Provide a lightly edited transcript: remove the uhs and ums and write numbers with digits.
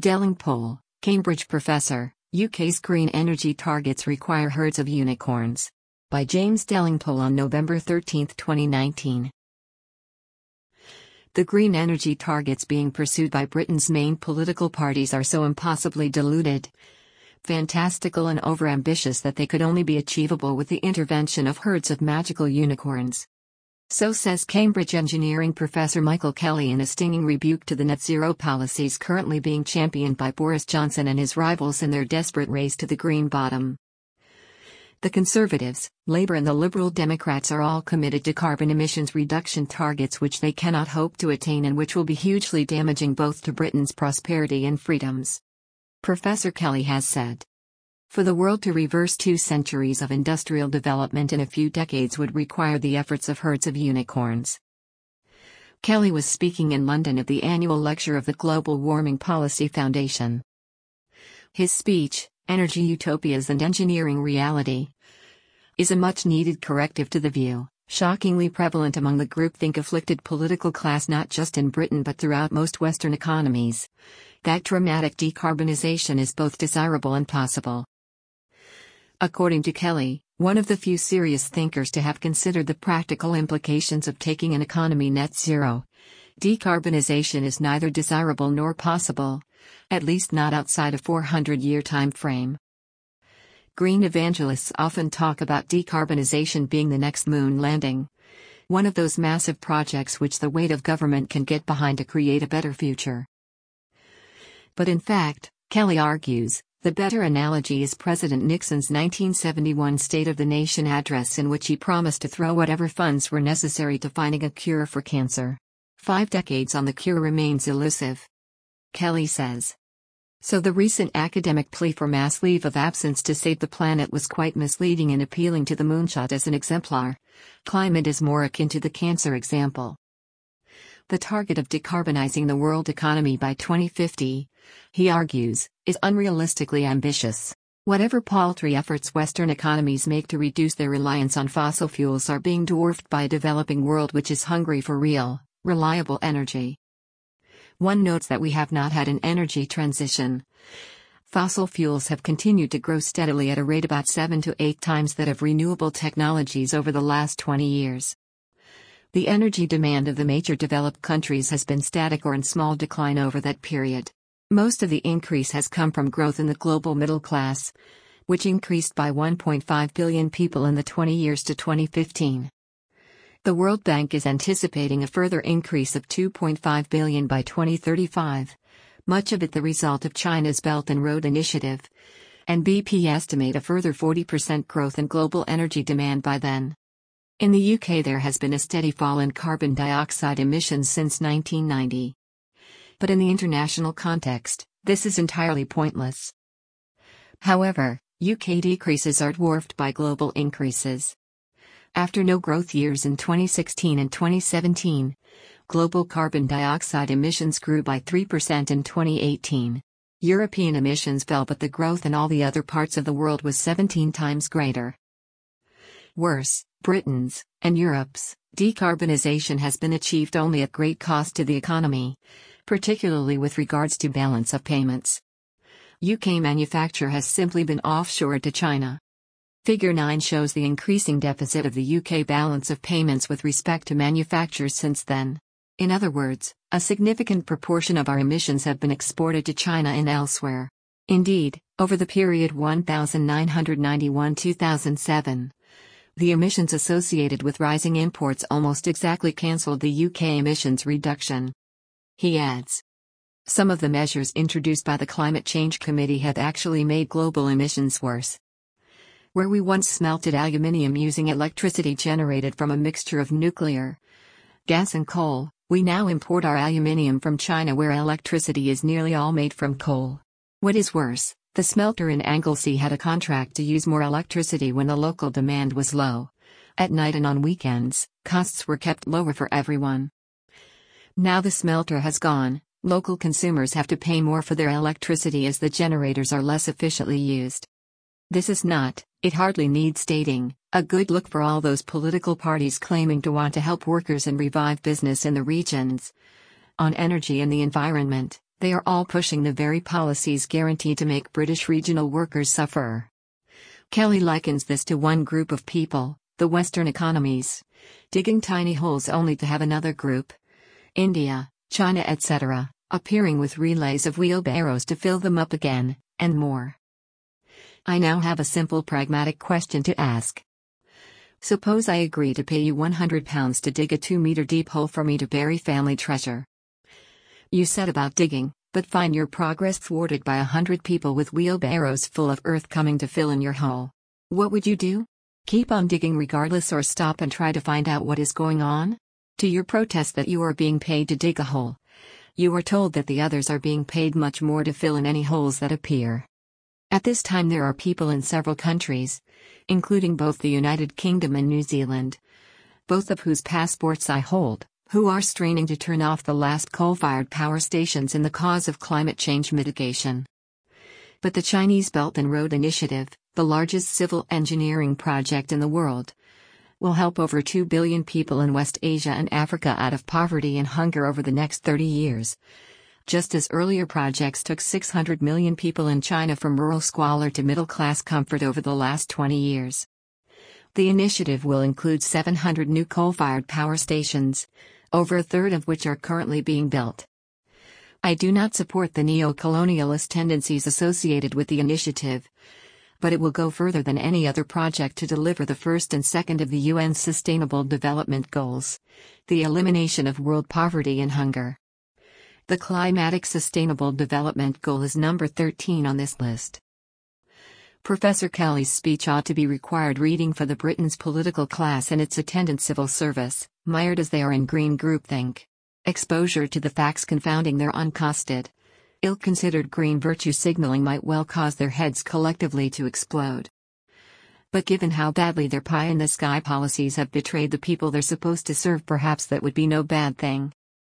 Delingpole, Cambridge professor, UK's green energy targets require herds of unicorns. By James Delingpole on November 13, 2019. The green energy targets being pursued by Britain's main political parties are so impossibly deluded, fantastical and overambitious that they could only be achievable with the intervention of herds of magical unicorns. So says Cambridge engineering professor Michael Kelly in a stinging rebuke to the net zero policies currently being championed by Boris Johnson and his rivals in their desperate race to the green bottom. The Conservatives, Labour and the Liberal Democrats are all committed to carbon emissions reduction targets which they cannot hope to attain and which will be hugely damaging both to Britain's prosperity and freedoms. Professor Kelly has said, for the world to reverse 2 centuries of industrial development in a few decades would require the efforts of herds of unicorns. Kelly was speaking in London at the annual lecture of the Global Warming Policy Foundation. His speech, Energy Utopias and Engineering Reality, is a much-needed corrective to the view, shockingly prevalent among the groupthink-afflicted political class not just in Britain but throughout most Western economies, that dramatic decarbonization is both desirable and possible. According to Kelly, one of the few serious thinkers to have considered the practical implications of taking an economy net zero, decarbonization is neither desirable nor possible, at least not outside a 400-year time frame. Green evangelists often talk about decarbonization being the next moon landing, one of those massive projects which the weight of government can get behind to create a better future. But in fact, Kelly argues, the better analogy is President Nixon's 1971 State of the Nation address in which he promised to throw whatever funds were necessary to finding a cure for cancer. 5 decades on the cure remains elusive. Kelly says. So the recent academic plea for mass leave of absence to save the planet was quite misleading in appealing to the moonshot as an exemplar. Climate is more akin to the cancer example. The target of decarbonizing the world economy by 2050, he argues, is unrealistically ambitious. Whatever paltry efforts Western economies make to reduce their reliance on fossil fuels are being dwarfed by a developing world which is hungry for real, reliable energy. One notes that we have not had an energy transition. Fossil fuels have continued to grow steadily at a rate about 7 to 8 times that of renewable technologies over the last 20 years. The energy demand of the major developed countries has been static or in small decline over that period. Most of the increase has come from growth in the global middle class, which increased by 1.5 billion people in the 20 years to 2015. The World Bank is anticipating a further increase of 2.5 billion by 2035, much of it the result of China's Belt and Road Initiative, and BP estimate a further 40% growth in global energy demand by then. In the UK there has been a steady fall in carbon dioxide emissions since 1990. But in the international context, this is entirely pointless. However, UK decreases are dwarfed by global increases. After no growth years in 2016 and 2017, global carbon dioxide emissions grew by 3% in 2018. European emissions fell, but the growth in all the other parts of the world was 17 times greater. Worse, Britain's, and Europe's, decarbonization has been achieved only at great cost to the economy, particularly with regards to balance of payments. UK manufacture has simply been offshored to China. Figure 9 shows the increasing deficit of the UK balance of payments with respect to manufactures since then. In other words, a significant proportion of our emissions have been exported to China and elsewhere. Indeed, over the period 1991-2007, the emissions associated with rising imports almost exactly cancelled the UK emissions reduction. He adds, some of the measures introduced by the Climate Change Committee have actually made global emissions worse. Where we once smelted aluminium using electricity generated from a mixture of nuclear gas and coal, we now import our aluminium from China where electricity is nearly all made from coal. What is worse, the smelter in Anglesey had a contract to use more electricity when the local demand was low. At night and on weekends, costs were kept lower for everyone. Now the smelter has gone, local consumers have to pay more for their electricity as the generators are less efficiently used. This is not, it hardly needs stating, a good look for all those political parties claiming to want to help workers and revive business in the regions. On energy and the environment, They are all pushing the very policies guaranteed to make British regional workers suffer. Kelly likens this to one group of people, the Western economies, digging tiny holes only to have another group, India, China etc., appearing with relays of wheelbarrows to fill them up again, and more. I now have a simple pragmatic question to ask. Suppose I agree to pay you £100 to dig a 2-meter deep hole for me to bury family treasure. You set about digging, but find your progress thwarted by 100 people with wheelbarrows full of earth coming to fill in your hole. What would you do? Keep on digging regardless, or stop and try to find out what is going on? To your protest that you are being paid to dig a hole, you are told that the others are being paid much more to fill in any holes that appear. At this time there are people in several countries, including both the United Kingdom and New Zealand, both of whose passports I hold, who are straining to turn off the last coal-fired power stations in the cause of climate change mitigation. But the Chinese Belt and Road Initiative, the largest civil engineering project in the world, will help over 2 billion people in West Asia and Africa out of poverty and hunger over the next 30 years. Just as earlier projects took 600 million people in China from rural squalor to middle-class comfort over the last 20 years. The initiative will include 700 new coal-fired power stations, over a third of which are currently being built. I do not support the neo-colonialist tendencies associated with the initiative, but it will go further than any other project to deliver the first and second of the UN's Sustainable Development Goals, the elimination of world poverty and hunger. The Climatic Sustainable Development Goal is number 13 on this list. Professor Kelly's speech ought to be required reading for the Britain's political class and its attendant civil service, mired as they are in green groupthink. Exposure to the facts confounding their uncosted, ill-considered green virtue signaling might well cause their heads collectively to explode. But given how badly their pie-in-the-sky policies have betrayed the people they're supposed to serve, perhaps that would be no bad thing.